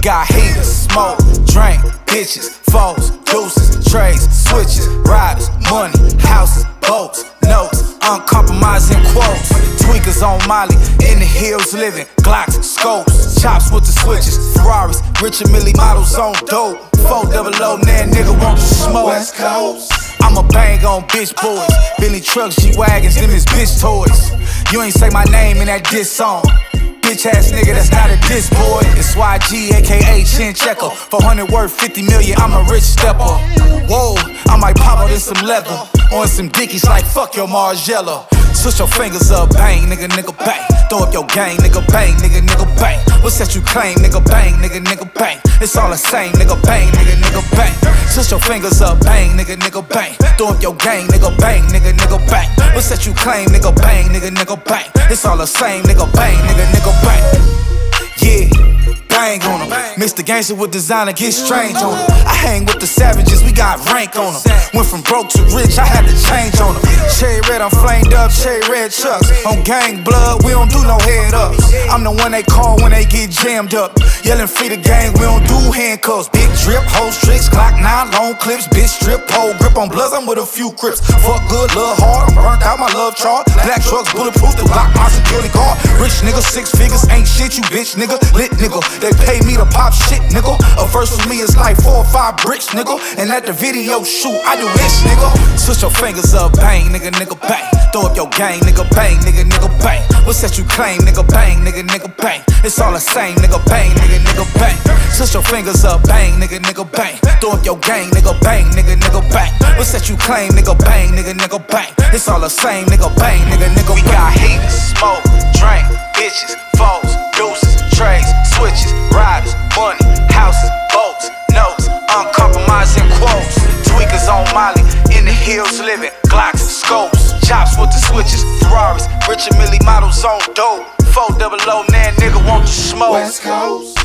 got heaters, smoke, drink, bitches, foes, deuces, trades, switches, riders, money, houses, boats, notes, uncompromising quotes. Tweakers on Molly, in the hills living, Glocks, scopes, chops with the switches, Ferraris, Richard Mille models on dope. 400, now nigga want to smoke. West Coast. I'ma bang on bitch boys, Billy trucks, G-Wagons, them is bitch toys. You ain't say my name in that diss song. Bitch ass nigga, that's not a diss boy. It's YG, aka Chin Checker. 400 worth 50 million, I'm a rich stepper. Whoa, I might pop out in some leather. On some dickies like fuck your Margiela. Switch your fingers up, bang, nigga, bang. Throw up your gang, nigga, bang, nigga, bang. What's that you claim, nigga, bang, nigga, bang. It's all the same, nigga, bang, nigga, bang. Switch your fingers up, bang, nigga, bang. Throw up your gang, nigga, bang, nigga, bang. What's that you claim, nigga, bang, nigga, bang. It's all the same, nigga, bang, nigga, bang. Yeah, bang on them. Mr. Gangster with designer, get strange on them. I hang with the savages, we got rank on them. Went from broke to rich, I had to change on them. Cherry red, I'm flamed up, cherry red chucks. On gang blood, we don't do no head ups. I'm the one they call when they get jammed up. Yelling free the gang, we don't do handcuffs. Big drip, hoes, tricks, Glock 9, long clips. Bitch strip, pole grip on bloods, I'm with a few crips. Fuck good, love hard, I'm burnt out, my love chart. Black trucks, bulletproof, to block my security guard. Rich nigga, 6 figures, ain't shit, you bitch nigga. Lit nigga, they pay me to pop shit nigga. A verse with me is like 4 or 5 bricks nigga. And at the video shoot, I do this nigga. Switch your fingers up, bang, nigga, bang. Throw up your gang, nigga, bang, nigga, bang. What's that you claim, nigga, bang, nigga, bang. It's all the same, nigga, bang, nigga, bang. Switch your fingers up, bang, nigga, bang. Throw up your gang, nigga, bang, nigga, bang. What's that you claim, nigga, bang, nigga, bang. It's all the same, nigga, bang, nigga, bang. We got heaters, smoke, drink, bitches, foes, deuces, trades, switches, riders, money, houses, boats, notes, uncompromising quotes. Tweakers on Molly, in the hills living, Glocks, scopes, chops with the switches, Ferraris, Richard Mille models on dope. 400, now nigga want to smoke. West Coast.